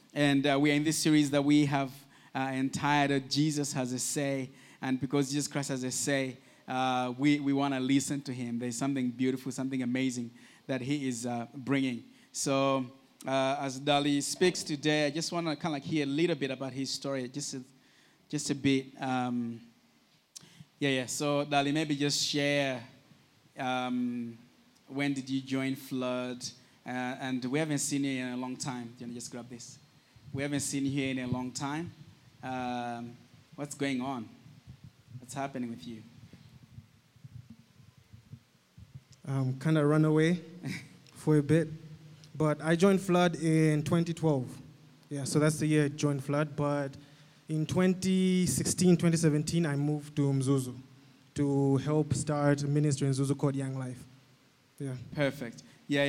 And we are in this series that we have entitled Jesus Has a Say. And because Jesus Christ has a say, we want to listen to him. There's something beautiful, something amazing that he is bringing. So as Dali speaks today, I just want to kind of hear a little bit about his story, just a bit. So Dali, maybe just share when did you join Flood? And we haven't seen you in a long time. Do you want to just grab this? We haven't seen you here in a long time. What's going on? What's happening with you? Kind of run away for a bit. But I joined Flood in 2012. Yeah, so that's the year I joined Flood. But in 2016, 2017, I moved to Mzuzu to help start a ministry in Mzuzu called Young Life. Yeah. Perfect.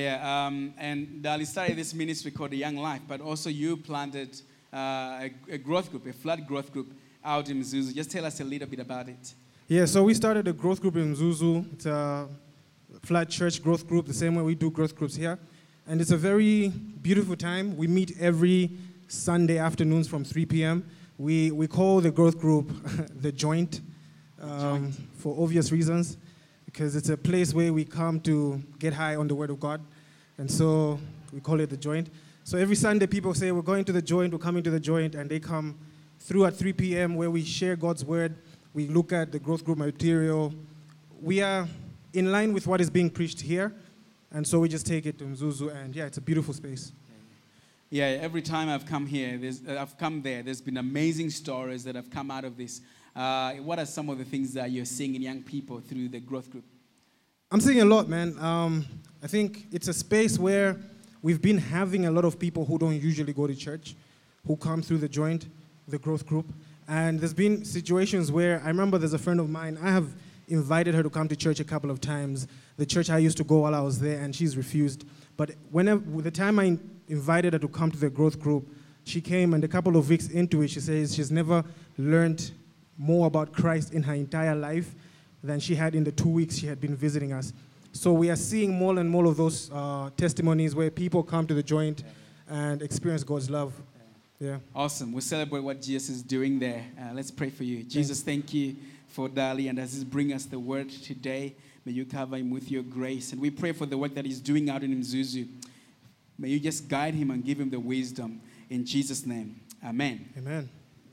And Dali started this ministry called the Young Life, but also you planted a growth group, a Flood growth group out in Mzuzu. Just tell us a little bit about it. Yeah, so we started a growth group in Mzuzu. It's a Flood Church growth group, the same way we do growth groups here. And it's a very beautiful time. We meet every Sunday afternoons from 3 p.m. We call the growth group the Joint, for obvious reasons, because it's a place where we come to get high on the Word of God. And so we call it the Joint. So every Sunday people say, we're going to the Joint, we're coming to the Joint, and they come through at 3 p.m. where we share God's Word. We look at the growth group material. We are in line with what is being preached here. And so we just take it to Mzuzu, and it's a beautiful space. Yeah, every time I've come here, there's been amazing stories that have come out of this. What are some of the things that you're seeing in young people through the growth group? I'm seeing a lot, man. I think it's a space where we've been having a lot of people who don't usually go to church, who come through the Joint, the growth group. And there's been situations where I remember there's a friend of mine, I have invited her to come to church a couple of times, the church I used to go while I was there, and she's refused. But the time I invited her to come to the growth group, she came, and a couple of weeks into it, she says she's never learned more about Christ in her entire life than she had in the 2 weeks she had been visiting us. So we are seeing more and more of those testimonies where people come to the Joint and experience God's love. Yeah. Awesome. We'll celebrate what Jesus is doing there. Let's pray for you. Jesus, thank you for Dali, and as he brings us the word today, may you cover him with your grace. And we pray for the work that he's doing out in Mzuzu. May you just guide him and give him the wisdom. In Jesus' name, amen. Amen.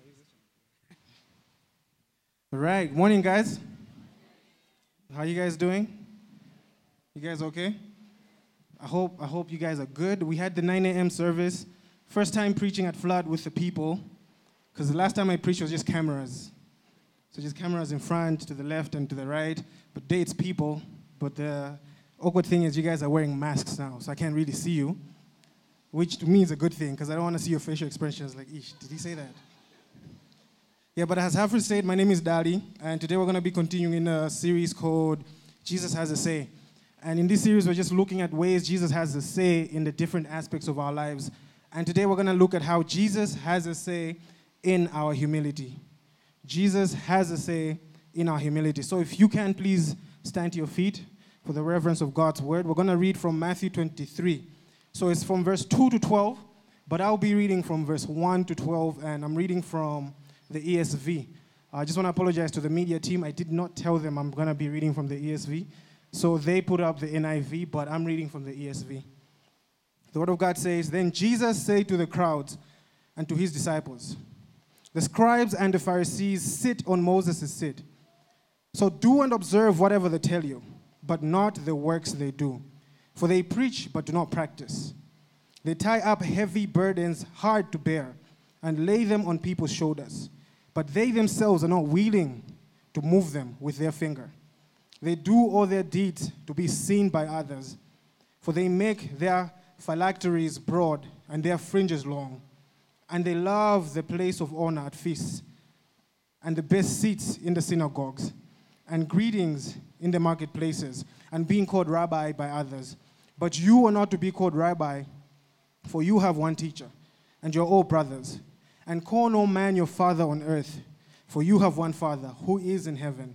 All right. Morning, guys. How you guys doing? You guys okay? I hope you guys are good. We had the 9 a.m. service. First time preaching at Flood with the people, because the last time I preached was just cameras. So just cameras in front, to the left, and to the right. But today it's people. But the awkward thing is you guys are wearing masks now, so I can't really see you, which to me is a good thing, because I don't want to see your facial expressions like, ish, did he say that? Yeah, but as Alfred said, my name is Dali, and today we're going to be continuing in a series called Jesus Has a Say. And in this series, we're just looking at ways Jesus has a say in the different aspects of our lives. And today we're going to look at how Jesus has a say in our humility. Jesus has a say in our humility. So if you can, please stand to your feet for the reverence of God's word. We're going to read from Matthew 23. So it's from verse 2 to 12, but I'll be reading from verse 1 to 12, and I'm reading from the ESV. I just want to apologize to the media team. I did not tell them I'm going to be reading from the ESV. So they put up the NIV, but I'm reading from the ESV. The word of God says, "Then Jesus said to the crowds and to his disciples, 'The scribes and the Pharisees sit on Moses' seat. So do and observe whatever they tell you, but not the works they do. For they preach, but do not practice. They tie up heavy burdens hard to bear and lay them on people's shoulders, but they themselves are not willing to move them with their finger. They do all their deeds to be seen by others, for they make their phylacteries broad and their fringes long. And they love the place of honor at feasts and the best seats in the synagogues and greetings in the marketplaces and being called rabbi by others. But you are not to be called rabbi, for you have one teacher, and you're all brothers. And call no man your father on earth, for you have one Father who is in heaven.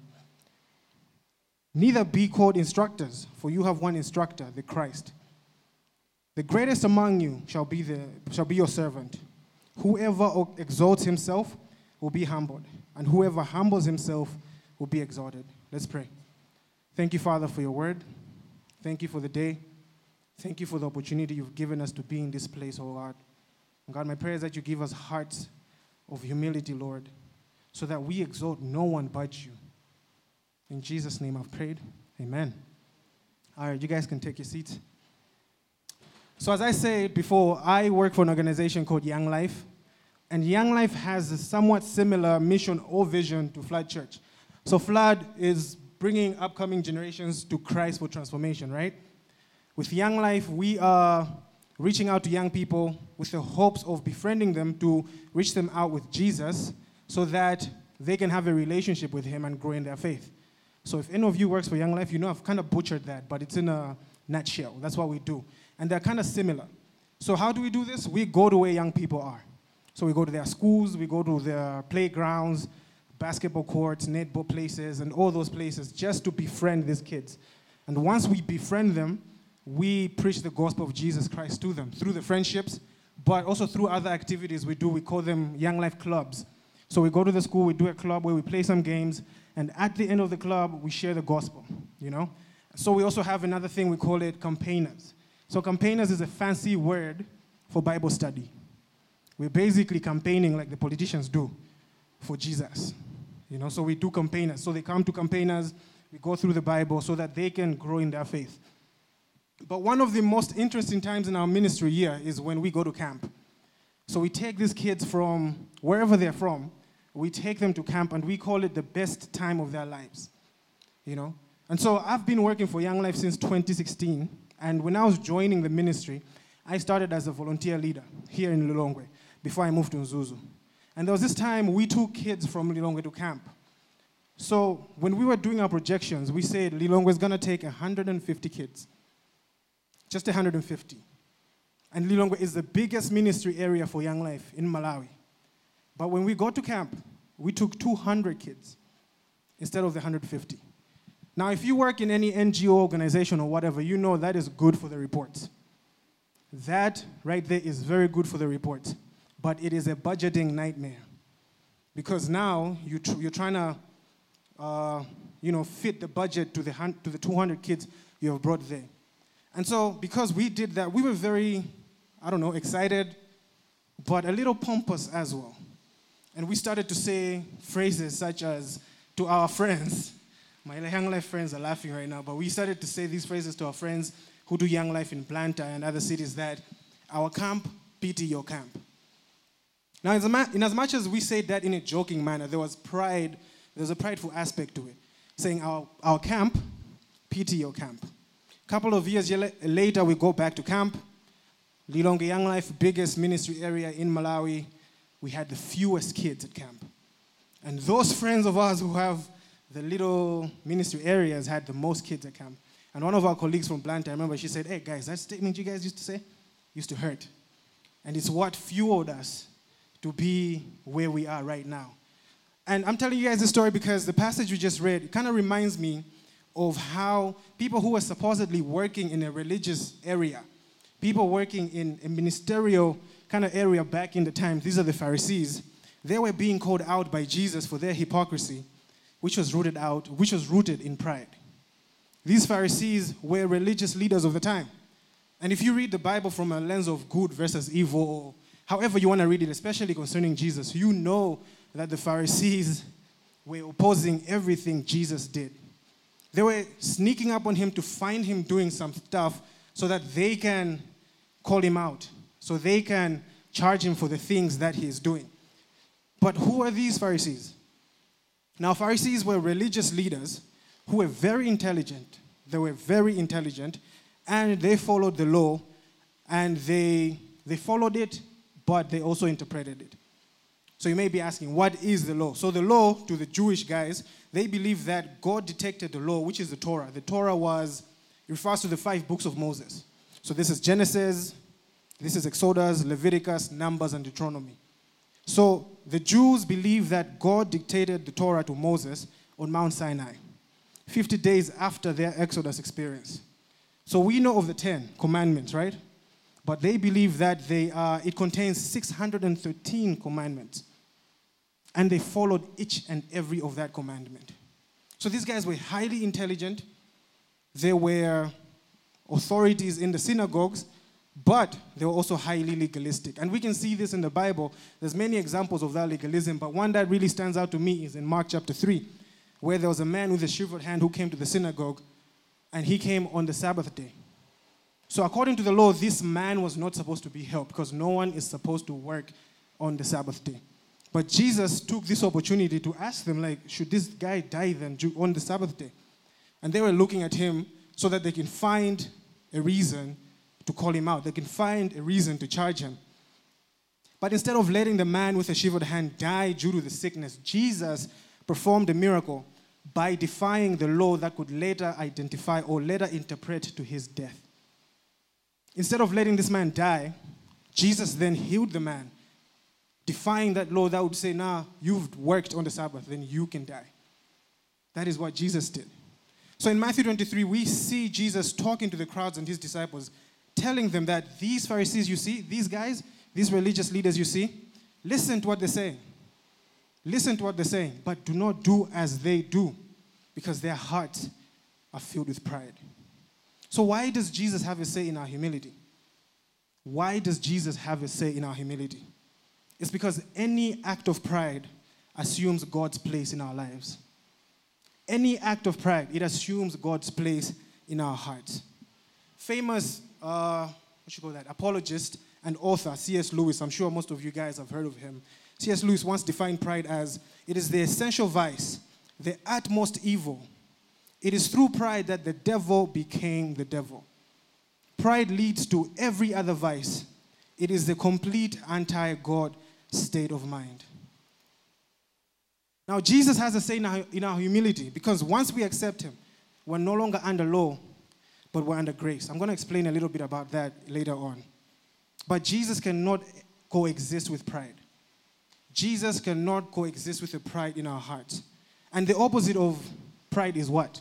Neither be called instructors, for you have one instructor, the Christ. The greatest among you shall be your servant. Whoever exalts himself will be humbled, and whoever humbles himself will be exalted. Let's pray. Thank you, Father, for your word. Thank you for the day. Thank you for the opportunity you've given us to be in this place, oh God. And God, my prayer is that you give us hearts of humility, Lord, so that we exalt no one but you. In Jesus' name I've prayed. Amen. All right, you guys can take your seats. So as I said before, I work for an organization called Young Life. And Young Life has a somewhat similar mission or vision to Flood Church. So Flood is bringing upcoming generations to Christ for transformation, right? With Young Life, we are reaching out to young people with the hopes of befriending them to reach them out with Jesus so that they can have a relationship with him and grow in their faith. So if any of you works for Young Life, you know I've kind of butchered that, but it's in a nutshell. That's what we do. And they're kind of similar. So how do we do this? We go to where young people are. So we go to their schools, we go to their playgrounds, basketball courts, netball places, and all those places just to befriend these kids. And once we befriend them, we preach the gospel of Jesus Christ to them through the friendships, but also through other activities we do. We call them Young Life clubs. So we go to the school, we do a club where we play some games, and at the end of the club, we share the gospel, you know? So we also have another thing, we call it campaigners. So campaigners is a fancy word for Bible study. We're basically campaigning like the politicians do for Jesus, you know? So we do campaigners. So they come to campaigners, we go through the Bible so that they can grow in their faith. But one of the most interesting times in our ministry here is when we go to camp. So we take these kids from wherever they're from, we take them to camp, and we call it the best time of their lives, you know? And so I've been working for Young Life since 2016, and when I was joining the ministry, I started as a volunteer leader here in Lilongwe before I moved to Nzuzu. And there was this time we took kids from Lilongwe to camp. So when we were doing our projections, we said Lilongwe is going to take 150 kids. Just 150. And Lilongwe is the biggest ministry area for Young Life in Malawi. But when we got to camp, we took 200 kids instead of the 150. Now, if you work in any NGO organization or whatever, you know that is good for the reports. That right there is very good for the reports. But it is a budgeting nightmare. Because now you're trying to fit the budget to the 200 kids you have brought there. And so, because we did that, we were very, excited, but a little pompous as well. And we started to say phrases such as, to our friends, my Young Life friends are laughing right now, but we started to say these phrases to our friends who do Young Life in Blantyre and other cities that our camp, pity your camp. Now, in as much as we said that in a joking manner, there was a prideful aspect to it, saying our camp, pity your camp. A couple of years later, we go back to camp. Lilongwe Young Life, biggest ministry area in Malawi. We had the fewest kids at camp. And those friends of ours who have the little ministry areas had the most kids at camp. And one of our colleagues from Blantyre, I remember, she said, "Hey guys, that statement you guys used to say used to hurt." And it's what fueled us to be where we are right now. And I'm telling you guys this story because the passage we just read, it kind of reminds me of how people who were supposedly working in a religious area, people working in a ministerial kind of area back in the time, these are the Pharisees, they were being called out by Jesus for their hypocrisy, which was rooted in pride. These Pharisees were religious leaders of the time. And if you read the Bible from a lens of good versus evil, or however you want to read it, especially concerning Jesus, you know that the Pharisees were opposing everything Jesus did. They were sneaking up on him to find him doing some stuff so that they can call him out, so they can charge him for the things that he is doing. But who are these Pharisees? Now, Pharisees were religious leaders who were very intelligent. They were very intelligent, and they followed the law, and they followed it, but they also interpreted it. So you may be asking, what is the law? So the law, to the Jewish guys, they believe that God dictated the law, which is the Torah. The Torah refers to the 5 books of Moses. So this is Genesis, this is Exodus, Leviticus, Numbers, and Deuteronomy. So the Jews believe that God dictated the Torah to Moses on Mount Sinai, 50 days after their Exodus experience. So we know of the 10 commandments, right? but they believe that it contains 613 commandments. And they followed each and every of that commandment. So these guys were highly intelligent. They were authorities in the synagogues, but they were also highly legalistic. And we can see this in the Bible. There's many examples of that legalism, but one that really stands out to me is in Mark chapter 3, where there was a man with a shriveled hand who came to the synagogue, and he came on the Sabbath day. So according to the law, this man was not supposed to be helped because no one is supposed to work on the Sabbath day. But Jesus took this opportunity to ask them, like, should this guy die then on the Sabbath day? And they were looking at him so that they can find a reason to call him out. They can find a reason to charge him. But instead of letting the man with a shriveled hand die due to the sickness, Jesus performed a miracle by defying the law that could later identify or later interpret to his death. Instead of letting this man die, Jesus then healed the man, defying that law that would say, nah, you've worked on the Sabbath, then you can die. That is what Jesus did. So in Matthew 23, we see Jesus talking to the crowds and his disciples, telling them that these Pharisees you see, these guys, these religious leaders you see, listen to what they're saying. Listen to what they're saying, but do not do as they do, because their hearts are filled with pride. So why does Jesus have a say in our humility? Why does Jesus have a say in our humility? It's because any act of pride assumes God's place in our lives. Any act of pride, it assumes God's place in our hearts. Famous, apologist and author, C.S. Lewis, I'm sure most of you guys have heard of him. C.S. Lewis once defined pride as, it is the essential vice, the utmost evil. It is through pride that the devil became the devil. Pride leads to every other vice. It is the complete anti-God state of mind. Now, Jesus has a say in our humility, because once we accept him, we're no longer under law, but we're under grace. I'm going to explain a little bit about that later on. But Jesus cannot coexist with pride. Jesus cannot coexist with the pride in our hearts. And the opposite of pride is what?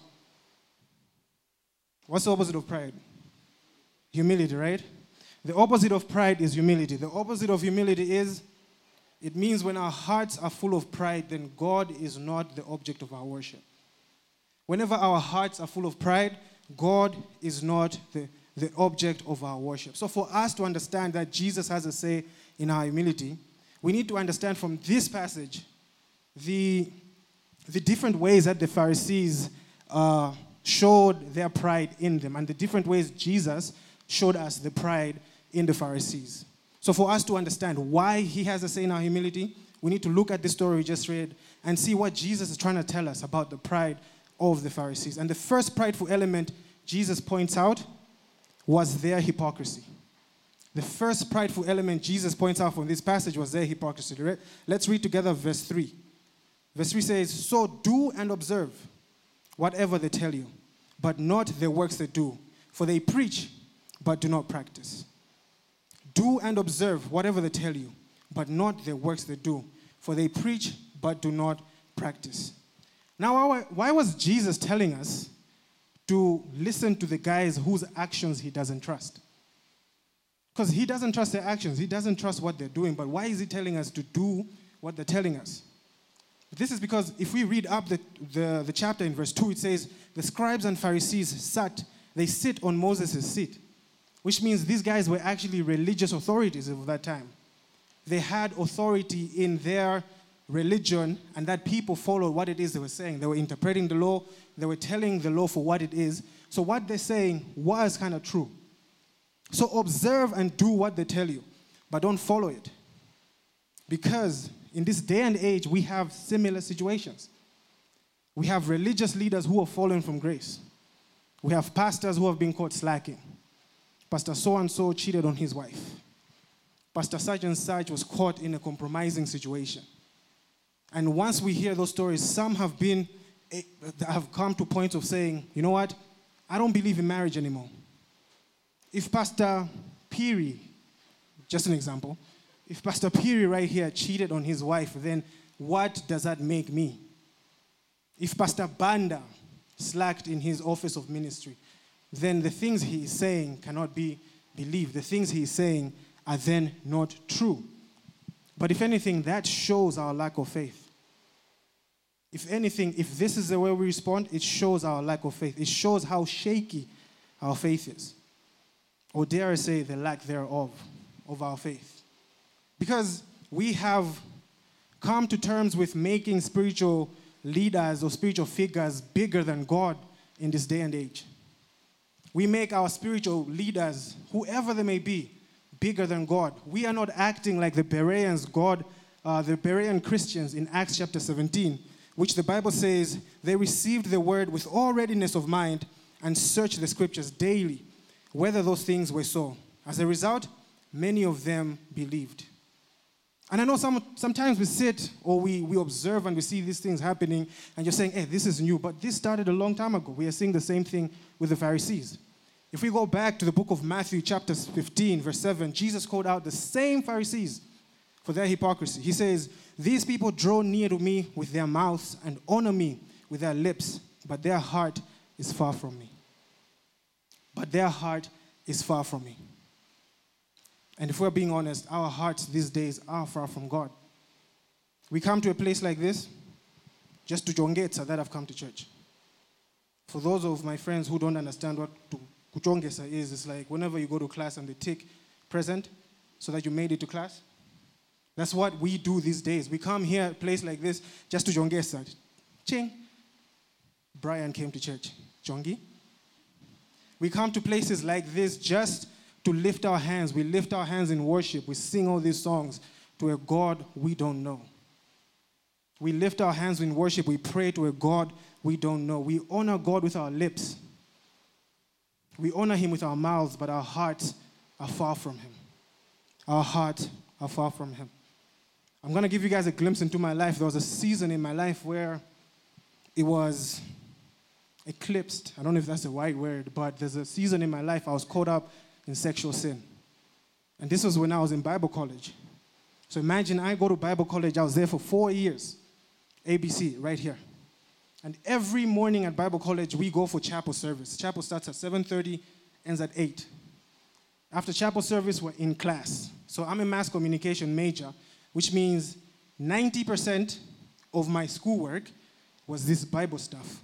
What's the opposite of pride? Humility, right? The opposite of pride is humility. The opposite of humility is, it means when our hearts are full of pride, then God is not the object of our worship. Whenever our hearts are full of pride, God is not the object of our worship. So for us to understand that Jesus has a say in our humility, we need to understand from this passage the different ways that the Pharisees showed their pride in them, and the different ways Jesus showed us the pride in the Pharisees. So for us to understand why he has a say in our humility, we need to look at the story we just read and see what Jesus is trying to tell us about the pride of the Pharisees. And the first prideful element Jesus points out was their hypocrisy. The first prideful element Jesus points out from this passage was their hypocrisy. Let's read together verse 3. Verse 3 says, "So do and observe whatever they tell you, but not the works they do, for they preach, but do not practice." Do and observe whatever they tell you, but not the works they do, for they preach, but do not practice. Now, why was Jesus telling us to listen to the guys whose actions he doesn't trust? Because he doesn't trust their actions. He doesn't trust what they're doing. But why is he telling us to do what they're telling us? This is because if we read up the chapter in verse 2, it says, the scribes and Pharisees sit on Moses' seat, which means these guys were actually religious authorities of that time. They had authority in their religion, and that people followed what it is they were saying. They were interpreting the law. They were telling the law for what it is. So what they're saying was kind of true. So observe and do what they tell you, but don't follow it. Because in this day and age, we have similar situations. We have religious leaders who have fallen from grace. We have pastors who have been caught slacking. Pastor so-and-so cheated on his wife. Pastor such and such was caught in a compromising situation. And once we hear those stories, some have come to points of saying, you know what, I don't believe in marriage anymore. If Pastor Peary, just an example, if Pastor Peary right here cheated on his wife, then what does that make me? If Pastor Banda slacked in his office of ministry, then the things he is saying cannot be believe. The things he is saying are then not true. But if anything, that shows our lack of faith. If anything, if this is the way we respond, it shows our lack of faith. It shows how shaky our faith is. Or dare I say, the lack thereof of our faith. Because we have come to terms with making spiritual leaders or spiritual figures bigger than God in this day and age. We make our spiritual leaders, whoever they may be, bigger than God. We are not acting like the Bereans, the Berean Christians in Acts chapter 17, which the Bible says they received the word with all readiness of mind and searched the scriptures daily, whether those things were so. As a result, many of them believed. And I know sometimes we sit or we observe and we see these things happening and you're saying, hey, this is new, but this started a long time ago. We are seeing the same thing with the Pharisees. If we go back to the book of Matthew chapter 15, verse 7, Jesus called out the same Pharisees for their hypocrisy. He says, these people draw near to me with their mouths and honor me with their lips, but their heart is far from me. But their heart is far from me. And if we're being honest, our hearts these days are far from God. We come to a place like this just to jongesa that I've come to church. For those of my friends who don't understand what kuchongesa is, it's like whenever you go to class and they tick present so that you made it to class. That's what we do these days. We come here, a place like this, just to jongesa. Ching. Brian came to church. Jongi. We come to places like this just to lift our hands. We lift our hands in worship. We sing all these songs to a God we don't know. We lift our hands in worship. We pray to a God we don't know. We honor God with our lips. We honor him with our mouths, but our hearts are far from him. Our hearts are far from him. I'm going to give you guys a glimpse into my life. There was a season in my life where it was eclipsed. I don't know if that's the right word, but there's a season in my life I was caught up in sexual sin. And this was when I was in Bible college. So imagine I go to Bible college. I was there for 4 years. ABC, right here. And every morning at Bible college, we go for chapel service. Chapel starts at 7:30, ends at 8. After chapel service, we're in class. So I'm a mass communication major, which means 90% of my schoolwork was this Bible stuff.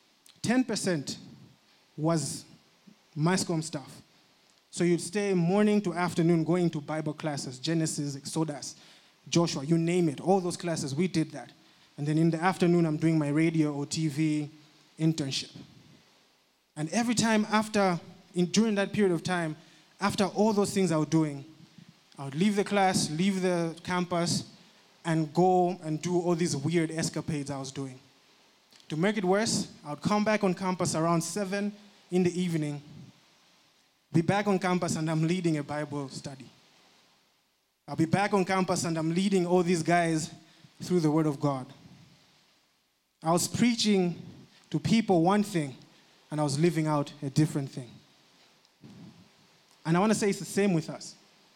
10% was mass comm stuff. So you'd stay morning to afternoon going to Bible classes, Genesis, Exodus, Joshua, you name it. All those classes, we did that. And then in the afternoon, I'm doing my radio or TV internship. And every time during that period of time, after all those things I was doing, I would leave the class, leave the campus, and go and do all these weird escapades I was doing. To make it worse, I would come back on campus around 7 in the evening, be back on campus and I'm leading a Bible study. I'll be back on campus and I'm leading all these guys through the Word of God. I was preaching to people one thing and I was living out a different thing. And I want to say it's the same with us.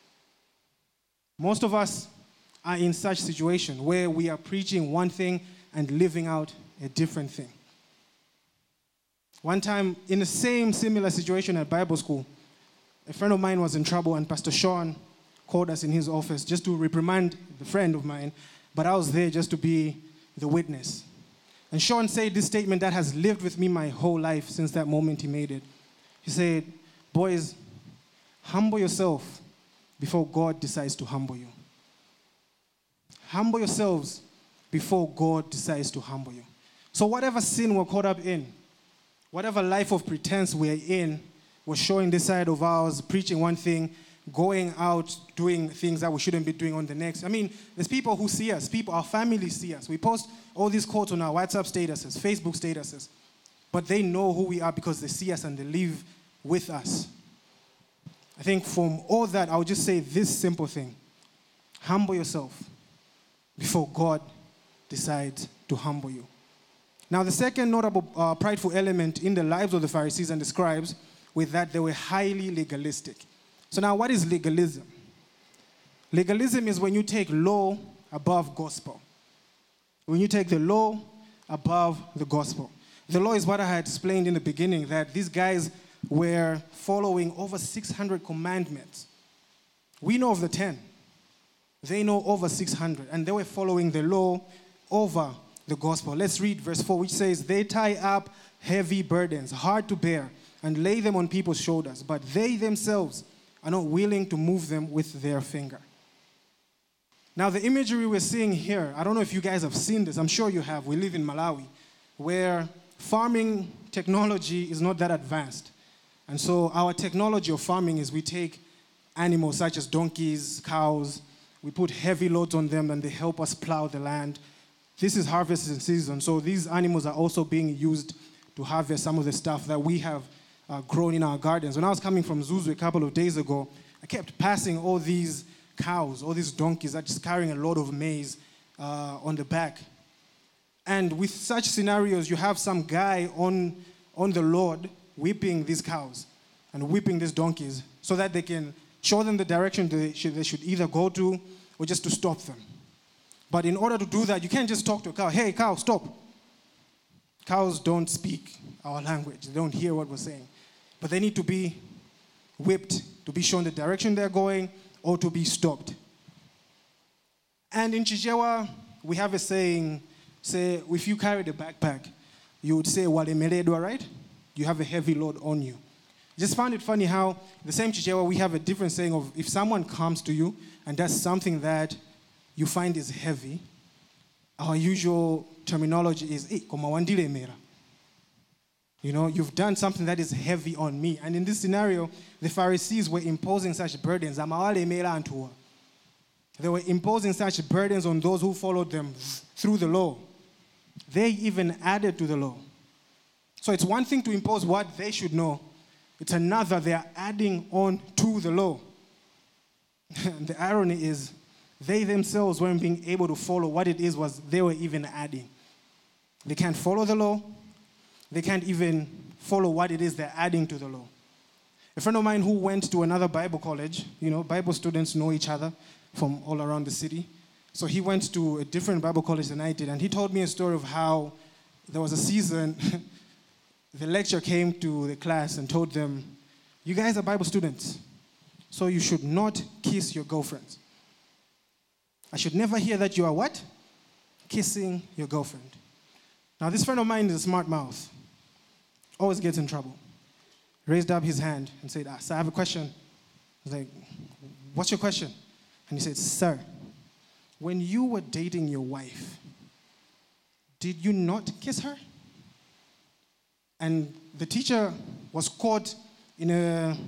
Most of us are in such situation where we are preaching one thing and living out a different thing. One time, in the same similar situation at Bible school, a friend of mine was in trouble and Pastor Sean called us in his office just to reprimand the friend of mine, but I was there just to be the witness. And Sean said this statement that has lived with me my whole life since that moment he made it. He said, boys, humble yourself before God decides to humble you. Humble yourselves before God decides to humble you. So whatever sin we're caught up in, whatever life of pretense we're in, we're showing this side of ours, preaching one thing, going out, doing things that we shouldn't be doing on the next. I mean, there's people who see us, our family see us. We post all these quotes on our WhatsApp statuses, Facebook statuses, but they know who we are because they see us and they live with us. I think from all that, I would just say this simple thing. Humble yourself before God decides to humble you. Now, the second notable prideful element in the lives of the Pharisees and the scribes was that they were highly legalistic. So now, what is legalism? Legalism is when you take law above gospel. When you take the law above the gospel. The law is what I had explained in the beginning, that these guys were following over 600 commandments. We know of the 10. They know over 600. And they were following the law over the gospel. Let's read verse 4, which says, they tie up heavy burdens, hard to bear, and lay them on people's shoulders, but they themselves are not willing to move them with their finger. Now, the imagery we're seeing here, I don't know if you guys have seen this. I'm sure you have. We live in Malawi, where farming technology is not that advanced. And so our technology of farming is we take animals such as donkeys, cows, we put heavy loads on them, and they help us plow the land. This is harvest season, so these animals are also being used to harvest some of the stuff that we have grown in our gardens. When I was coming from Zuzu a couple of days ago, I kept passing all these cows, all these donkeys that are just carrying a load of maize on the back. And with such scenarios, you have some guy on the load whipping these cows and whipping these donkeys so that they can show them the direction they should either go to or just to stop them. But in order to do that, you can't just talk to a cow, hey, cow, stop. Cows don't speak our language. They don't hear what we're saying. But they need to be whipped, to be shown the direction they're going, or to be stopped. And in Chichewa, we have a saying, say, if you carried a backpack, you would say, walemeledwa, right? You have a heavy load on you. Just found it funny how the same Chichewa, we have a different saying of if someone comes to you and does something that you find is heavy, our usual terminology is, koma wandile mera. You know, you've done something that is heavy on me. And in this scenario, the Pharisees were imposing such burdens. They were imposing such burdens on those who followed them through the law. They even added to the law. So it's one thing to impose what they should know. It's another, they are adding on to the law. And the irony is, they themselves weren't being able to follow what it is was they were even adding. They can't follow the law. They can't even follow what it is they're adding to the law. A friend of mine who went to another Bible college, you know, Bible students know each other from all around the city. So he went to a different Bible college than I did, and he told me a story of how there was a season, the lecturer came to the class and told them, you guys are Bible students, so you should not kiss your girlfriends. I should never hear that you are what? Kissing your girlfriend. Now, this friend of mine is a smart mouth. Always gets in trouble. Raised up his hand and said, sir, I have a question. I was like, what's your question? And he said, sir, when you were dating your wife, did you not kiss her? And the teacher was caught in an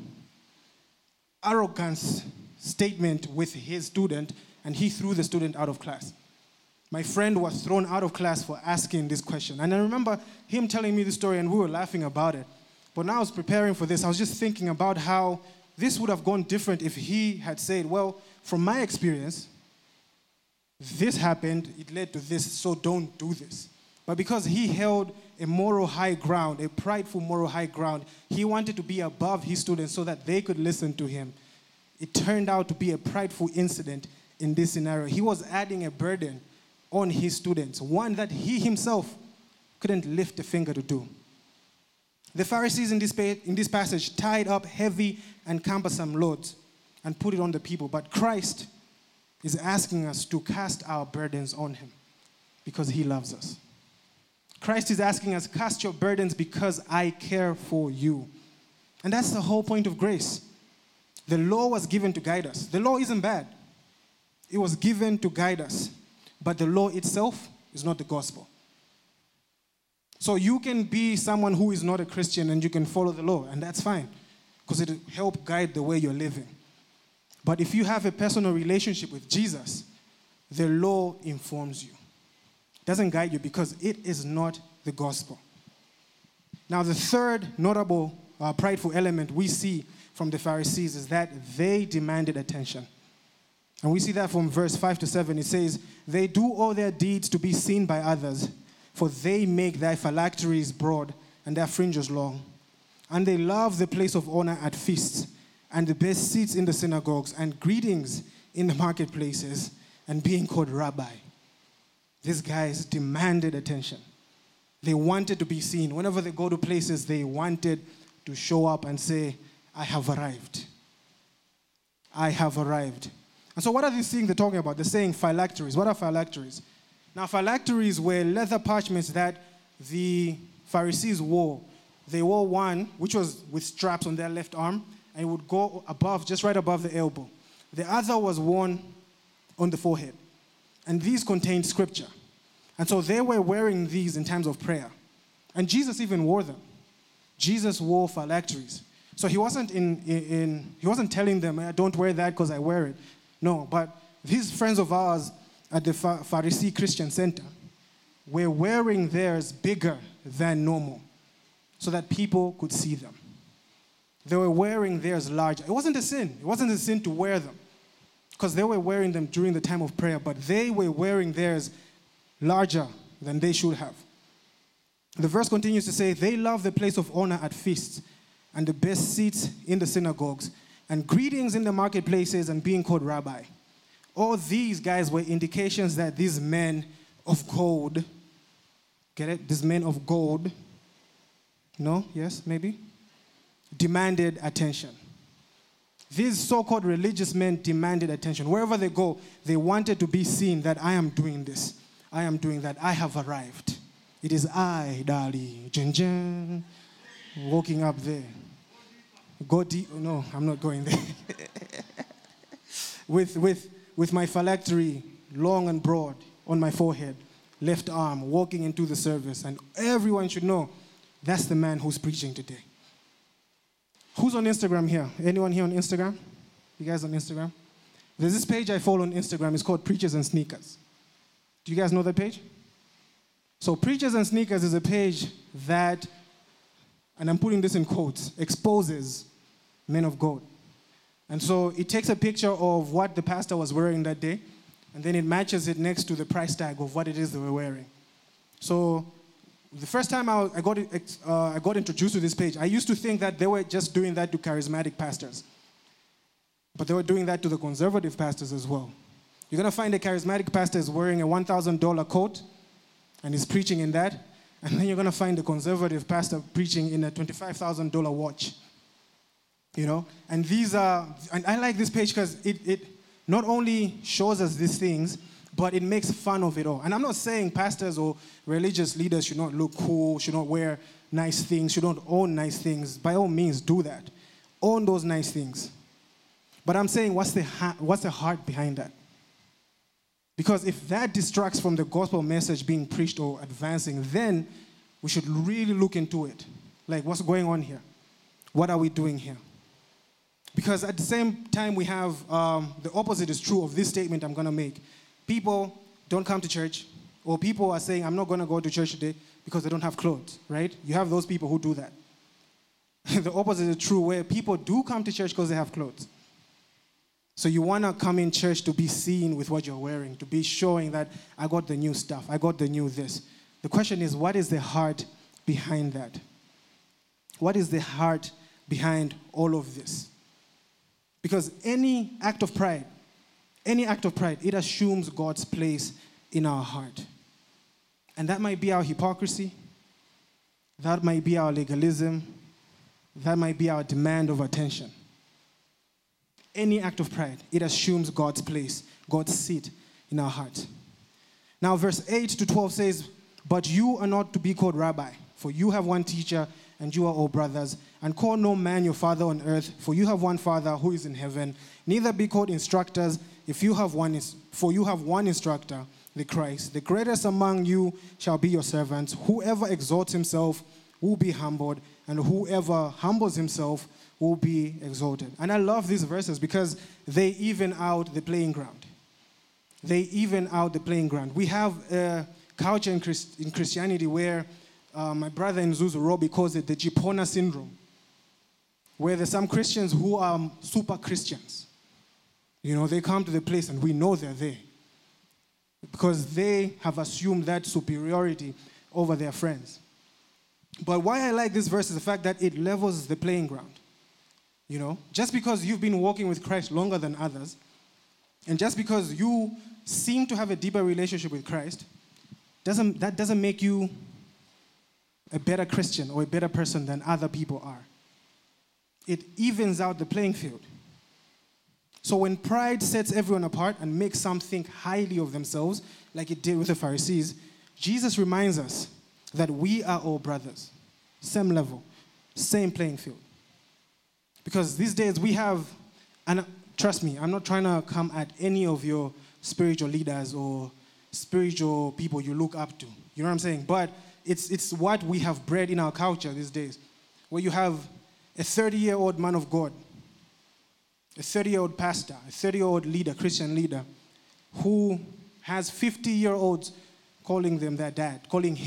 arrogance statement with his student, and he threw the student out of class. My friend was thrown out of class for asking this question. And I remember him telling me the story, and we were laughing about it. But now I was preparing for this, I was just thinking about how this would have gone different if he had said, well, from my experience, this happened, it led to this, so don't do this. But because he held a moral high ground, a prideful moral high ground, he wanted to be above his students so that they could listen to him. It turned out to be a prideful incident in this scenario. He was adding a burden on his students, one that he himself couldn't lift a finger to do. The Pharisees in this passage tied up heavy and cumbersome loads and put it on the people, but Christ is asking us to cast our burdens on him because he loves us. Christ is asking us, cast your burdens because I care for you. And that's the whole point of grace. The law was given to guide us. The law isn't bad. It was given to guide us. But the law itself is not the gospel. So you can be someone who is not a Christian and you can follow the law, and that's fine, because it will help guide the way you're living. But if you have a personal relationship with Jesus, the law informs you. It doesn't guide you because it is not the gospel. Now, the third notable prideful element we see from the Pharisees is that they demanded attention. And we see that from verse 5 to 7. It says, they do all their deeds to be seen by others, for they make their phylacteries broad and their fringes long. And they love the place of honor at feasts, and the best seats in the synagogues, and greetings in the marketplaces, and being called rabbi. These guys demanded attention. They wanted to be seen. Whenever they go to places, they wanted to show up and say, I have arrived. I have arrived. And so what are these things they're talking about? They're saying phylacteries. What are phylacteries? Now, phylacteries were leather parchments that the Pharisees wore. They wore one, which was with straps on their left arm, and it would go above, just right above the elbow. The other was worn on the forehead. And these contained scripture. And so they were wearing these in times of prayer. And Jesus even wore them. Jesus wore phylacteries. So he wasn't he wasn't telling them, don't wear that because I wear it. No, but these friends of ours at the Pharisee Christian Center were wearing theirs bigger than normal so that people could see them. They were wearing theirs larger. It wasn't a sin. It wasn't a sin to wear them because they were wearing them during the time of prayer, but they were wearing theirs larger than they should have. The verse continues to say, they love the place of honor at feasts and the best seats in the synagogues and greetings in the marketplaces and being called rabbi. All these guys were indications that these men of gold, get it? These men of gold, no? Yes, maybe? Demanded attention. These so-called religious men demanded attention. Wherever they go, they wanted to be seen that I am doing this. I am doing that. I have arrived. It is I, Dali, Jen, walking up there. Go deep. No, I'm not going there. with my phylactery long and broad on my forehead, left arm, walking into the service. And everyone should know that's the man who's preaching today. Who's on Instagram here? Anyone here on Instagram? You guys on Instagram? There's this page I follow on Instagram. It's called Preachers and Sneakers. Do you guys know that page? So Preachers and Sneakers is a page that, and I'm putting this in quotes, exposes men of God. And so it takes a picture of what the pastor was wearing that day, and then it matches it next to the price tag of what it is they were wearing. So the first time I got introduced to this page, I used to think that they were just doing that to charismatic pastors. But they were doing that to the conservative pastors as well. You're going to find a charismatic pastor is wearing a $1,000 coat, and he's preaching in that. And then you're going to find a conservative pastor preaching in a $25,000 watch. You know? And and I like this page because it not only shows us these things, but it makes fun of it all. And I'm not saying pastors or religious leaders should not look cool, should not wear nice things, should not own nice things. By all means, do that. Own those nice things. But I'm saying, what's the heart behind that? Because if that distracts from the gospel message being preached or advancing, then we should really look into it. Like, what's going on here? What are we doing here? Because at the same time, we have the opposite is true of this statement I'm going to make. People don't come to church, or people are saying, I'm not going to go to church today because they don't have clothes, right? You have those people who do that. The opposite is true, where people do come to church because they have clothes. So you want to come in church to be seen with what you're wearing, to be showing that I got the new stuff, I got the new this. The question is, what is the heart behind that? What is the heart behind all of this? Because any act of pride, it assumes God's place in our heart. And that might be our hypocrisy. That might be our legalism. That might be our demand of attention. Any act of pride, it assumes God's place, God's seat in our heart. Now, verse 8 to 12 says, but you are not to be called rabbi, for you have one teacher, and you are all brothers. And call no man your father on earth, for you have one Father who is in heaven. Neither be called instructors, for you have one instructor, the Christ. The greatest among you shall be your servants. Whoever exalts himself will be humbled, and whoever humbles himself will be exalted. And I love these verses because they even out the playing ground. They even out the playing ground. We have a culture in Christianity where my brother in Zuzu, Robbie, calls it the Jipona syndrome, where there's some Christians who are super Christians. You know, they come to the place and we know they're there because they have assumed that superiority over their friends. But why I like this verse is the fact that it levels the playing ground. You know, just because you've been walking with Christ longer than others, and just because you seem to have a deeper relationship with Christ, that doesn't make you a better Christian or a better person than other people are. it evens out the playing field. So when pride sets everyone apart and makes some think highly of themselves, like it did with the Pharisees, Jesus reminds us that we are all brothers, same level, same playing field. Because these days we have, and trust me, I'm not trying to come at any of your spiritual leaders or spiritual people you look up to. You know what I'm saying? But it's what we have bred in our culture these days, where you have a 30-year-old man of God, a 30-year-old pastor, a 30-year-old leader, Christian leader, who has 50-year-olds calling him their dad.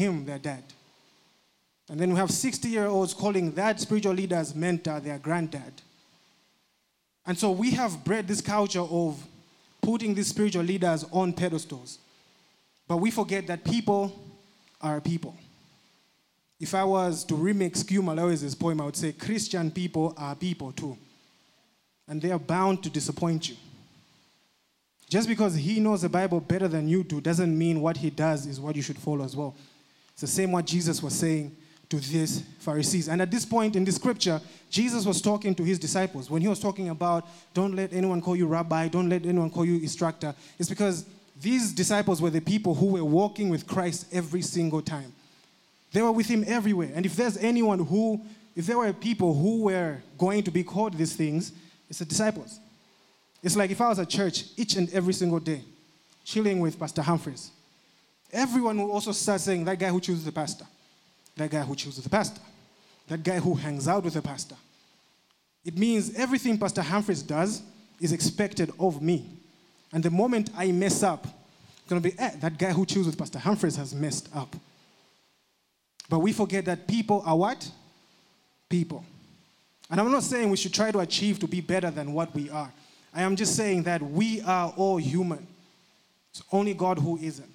And then we have 60-year-olds calling that spiritual leader's mentor their granddad. And so we have bred this culture of putting these spiritual leaders on pedestals. But we forget that people are people. If I was to remix Q Malawi's poem, I would say Christian people are people too. And they are bound to disappoint you. Just because he knows the Bible better than you do doesn't mean what he does is what you should follow as well. It's the same what Jesus was saying to these Pharisees. And at this point in the scripture, Jesus was talking to his disciples. When he was talking about, don't let anyone call you rabbi, don't let anyone call you instructor, it's because these disciples were the people who were walking with Christ every single time. They were with him everywhere. And if there were people who were going to be called these things, it's the disciples. It's like if I was at church each and every single day, chilling with Pastor Humphreys, everyone will also start saying, that guy who chooses the pastor, that guy who chooses the pastor, that guy who hangs out with the pastor. It means everything Pastor Humphreys does is expected of me. And the moment I mess up, it's going to be, that guy who chooses Pastor Humphreys has messed up. But we forget that people are what? People. And I'm not saying we should try to achieve to be better than what we are. I am just saying that we are all human. It's only God who isn't.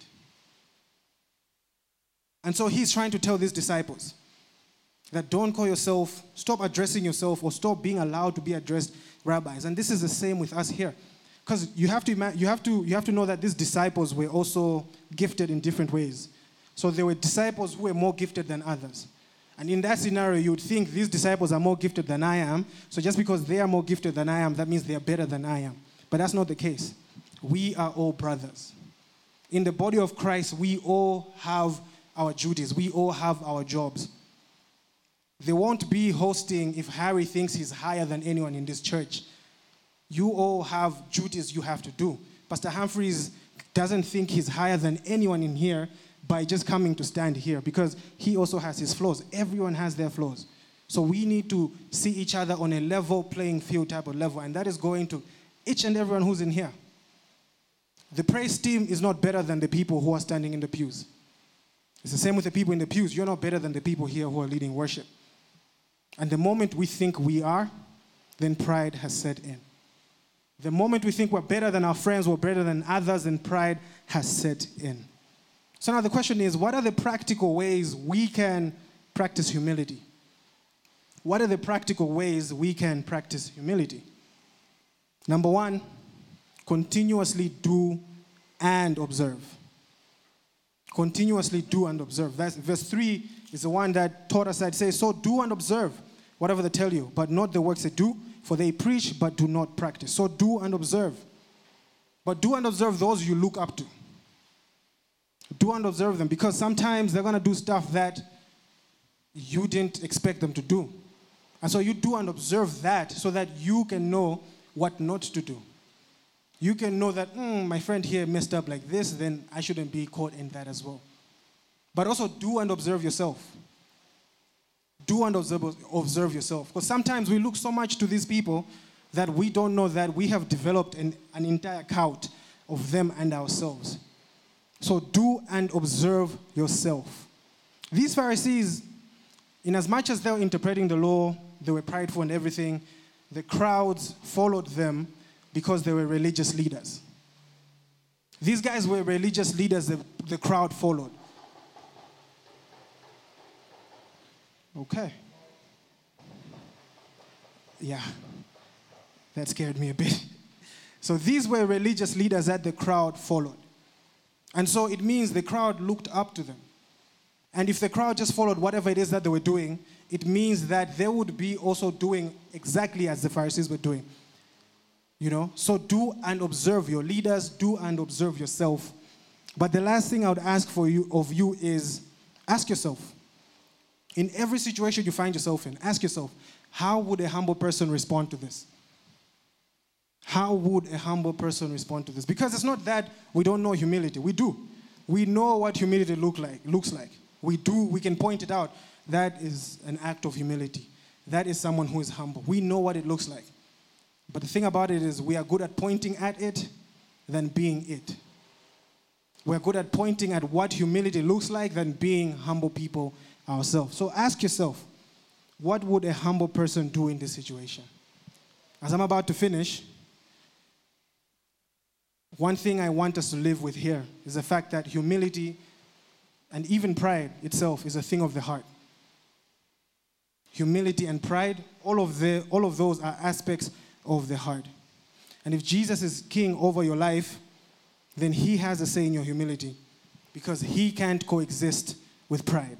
And so he's trying to tell these disciples that don't call yourself, stop addressing yourself, or stop being allowed to be addressed rabbis. And this is the same with us here. Because you have to know that these disciples were also gifted in different ways. So there were disciples who were more gifted than others. And in that scenario, you would think these disciples are more gifted than I am. So just because they are more gifted than I am, that means they are better than I am. But that's not the case. We are all brothers. In the body of Christ, we all have our duties. We all have our jobs. There won't be hosting if Harry thinks he's higher than anyone in this church. You all have duties you have to do. Pastor Humphreys doesn't think he's higher than anyone in here by just coming to stand here, because he also has his flaws. Everyone has their flaws. So we need to see each other on a level playing field type of level, and that is going to each and everyone who's in here. The praise team is not better than the people who are standing in the pews. It's the same with the people in the pews. You're not better than the people here who are leading worship. And the moment we think we are, then pride has set in. The moment we think we're better than our friends, we're better than others, then pride has set in. So now the question is, what are the practical ways we can practice humility? What are the practical ways we can practice humility? Number one, continuously do and observe. Continuously do and observe. Verse 3 is the one that taught us that. It says, so do and observe whatever they tell you, but not the works they do, for they preach but do not practice. So do and observe. But do and observe those you look up to. Do and observe them, because sometimes they're going to do stuff that you didn't expect them to do. And so you do and observe that so that you can know what not to do. You can know that, my friend here messed up like this, then I shouldn't be caught in that as well. But also do and observe yourself. Do and observe yourself. Because sometimes we look so much to these people that we don't know that we have developed an entire cult of them and ourselves. So do and observe yourself. These Pharisees, in as much as they were interpreting the law, they were prideful and everything, the crowds followed them because they were religious leaders. These guys were religious leaders that the crowd followed. Okay. Yeah, that scared me a bit. So these were religious leaders that the crowd followed. And so it means the crowd looked up to them. And if the crowd just followed whatever it is that they were doing, it means that they would be also doing exactly as the Pharisees were doing. So do and observe your leaders, do and observe yourself. But the last thing I would ask of you is ask yourself, in every situation you find yourself in, ask yourself, how would a humble person respond to this? How would a humble person respond to this? Because it's not that we don't know humility. We do. We know what humility looks like. We can point it out. That is an act of humility. That is someone who is humble. We know what it looks like. But the thing about it is we are good at pointing at it than being it. We're good at pointing at what humility looks like than being humble people ourselves. So ask yourself, what would a humble person do in this situation? As I'm about to finish, one thing I want us to live with here is the fact that humility and even pride itself is a thing of the heart. Humility and pride, all of those are aspects of the heart. And if Jesus is king over your life, then he has a say in your humility because he can't coexist with pride.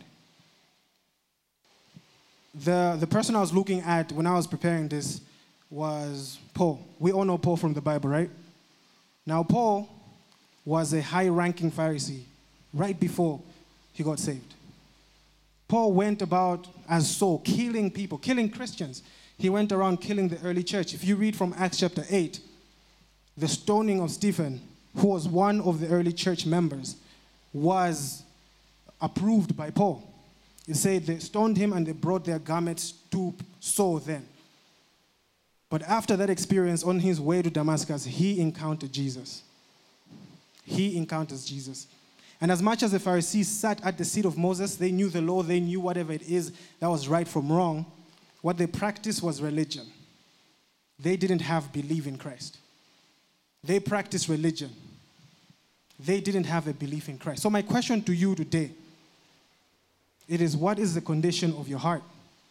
The person I was looking at when I was preparing this was Paul. We all know Paul from the Bible, right? Now, Paul was a high-ranking Pharisee right before he got saved. Paul went about as Saul, killing people, killing Christians. He went around killing the early church. If you read from Acts chapter 8, the stoning of Stephen, who was one of the early church members, was approved by Paul. It said they stoned him and they brought their garments to Saul then. But after that experience, on his way to Damascus, he encountered Jesus. He encounters Jesus. And as much as the Pharisees sat at the seat of Moses, they knew the law, they knew whatever it is that was right from wrong. What they practiced was religion. They didn't have belief in Christ. They practiced religion. They didn't have a belief in Christ. So my question to you today, it is, what is the condition of your heart?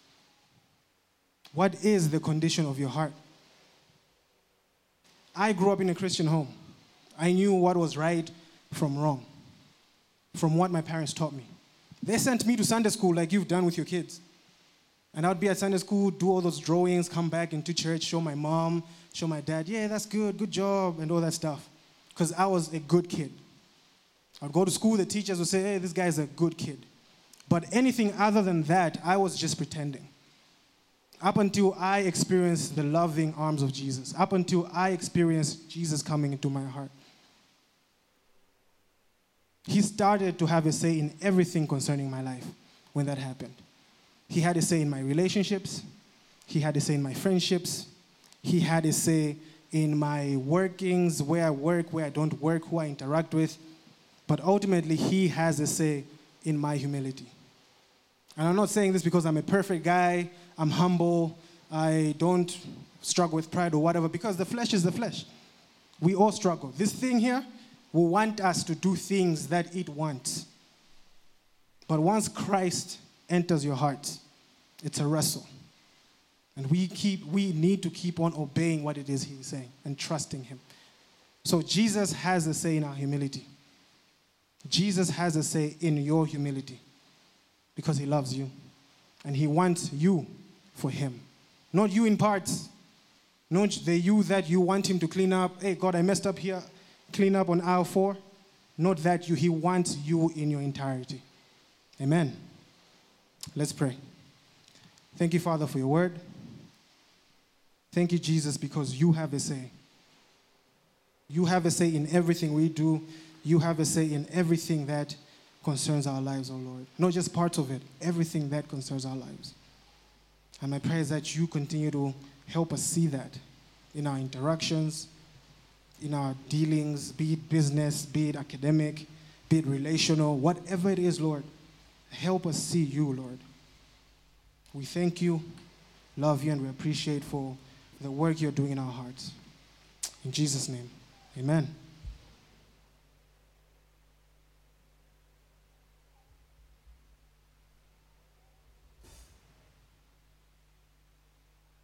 What is the condition of your heart? I grew up in a Christian home. I knew what was right from wrong, from what my parents taught me. They sent me to Sunday school like you've done with your kids. And I would be at Sunday school, do all those drawings, come back into church, show my mom, show my dad, yeah, that's good, good job, and all that stuff. Because I was a good kid. I'd go to school, the teachers would say, hey, this guy's a good kid. But anything other than that, I was just pretending. Up until I experienced the loving arms of Jesus. Up until I experienced Jesus coming into my heart. He started to have a say in everything concerning my life when that happened. He had a say in my relationships. He had a say in my friendships. He had a say in my workings, where I work, where I don't work, who I interact with. But ultimately, he has a say in my humility. And I'm not saying this because I'm a perfect guy, I'm humble, I don't struggle with pride or whatever, because the flesh is the flesh. We all struggle. This thing here will want us to do things that it wants. But once Christ enters your heart, it's a wrestle. And we need to keep on obeying what it is he's saying and trusting him. So Jesus has a say in our humility. Jesus has a say in your humility because he loves you. And he wants you for him. Not you in parts. Not the you that you want him to clean up. Hey, God, I messed up here. Clean up on aisle 4. Not that you. He wants you in your entirety. Amen. Let's pray. Thank you, Father, for your word. Thank you, Jesus, because you have a say. You have a say in everything we do. You have a say in everything that concerns our lives, oh Lord. Not just parts of it, everything that concerns our lives. And my prayer is that you continue to help us see that in our interactions, in our dealings, be it business, be it academic, be it relational, whatever it is, Lord. Help us see you, Lord. We thank you, love you, and we appreciate for the work you're doing in our hearts. In Jesus' name, amen.